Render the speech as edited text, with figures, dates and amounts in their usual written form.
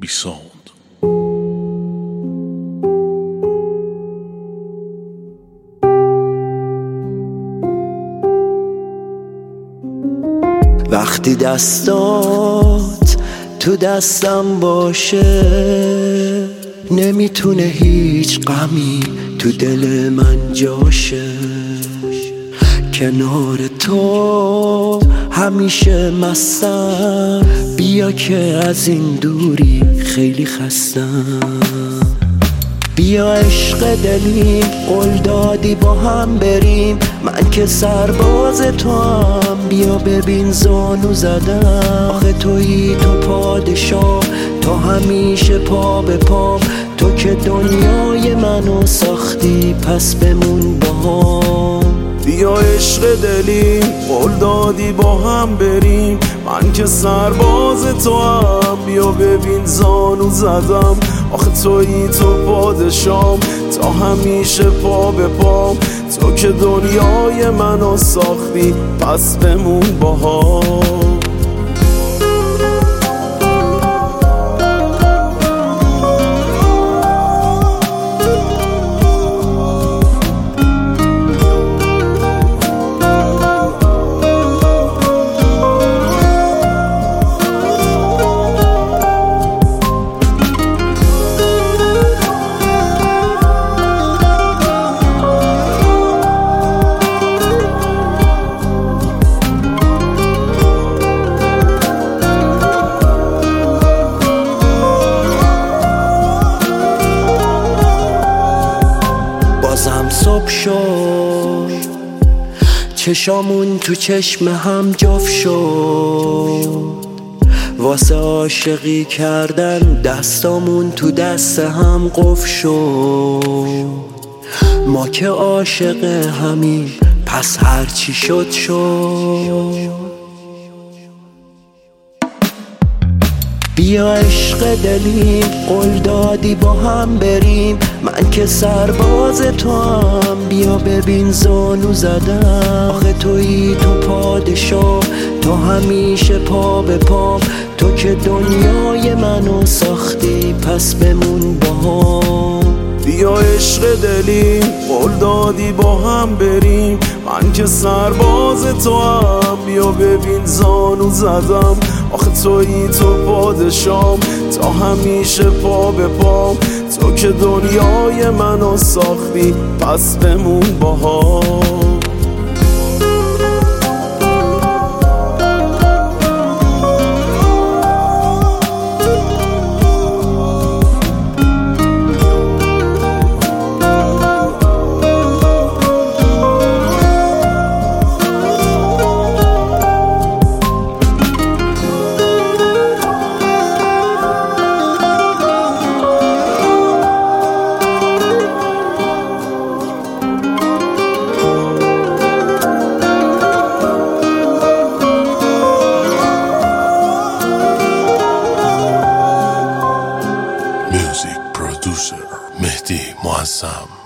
بی ساوند. وقتی دستات تو دستم باشه نمیتونه هیچ غمی تو دل من جاشه. کنار تو همیشه مستم، بیا که از این دوری خیلی خستم. بیا عشق دلیم قول دادی با هم بریم، من که سرباز تو هم. بیا ببین زانو زدم، آخه تویی تو پادشاه، تا همیشه پا به پام. تو که دنیای منو ساختی پس بمون با هم. بیا عشق دلی قول دادی با هم بریم، من که سرباز تو هم. بیا ببین زانو زدم، آخه تویی تو پادشام، تا همیشه پا به پام. تو که دنیای منو ساختی پس بمون با هم. صبح شد چشامون تو چشم هم جفت شد، واسه عاشقی کردن دستامون تو دست هم قفل شد. ما که عاشق همین پس هرچی شد شد. بیا عشق دلیم قول دادی با هم بریم، من که سرباز تو هم. بیا ببین زانو زدم، آخه تویی تو پادشاه، تا همیشه پا به پام. تو که دنیای منو ساختی پس بمون با هم. بیا عشق دلی قول دادی با هم بریم، من که سرباز تو هم. بیا ببین زانو زدم، آخه تویی تو پادشام، تا همیشه پا به پام. تو که دنیای منو ساختی پس بمون با هم. Music producer مهدی معظم.